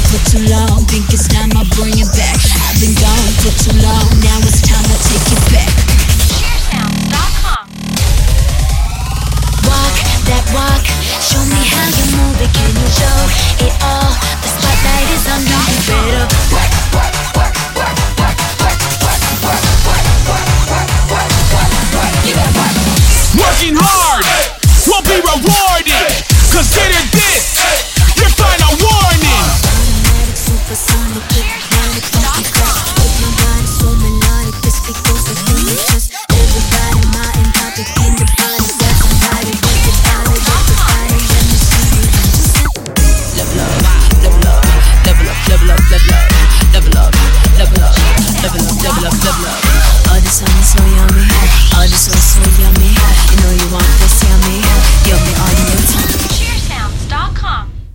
for too long. Think it's time I bring it back. I've been gone for too long. Now it's time to take it back. Cheersounds.com. Walk that walk, show me how you move it. Can you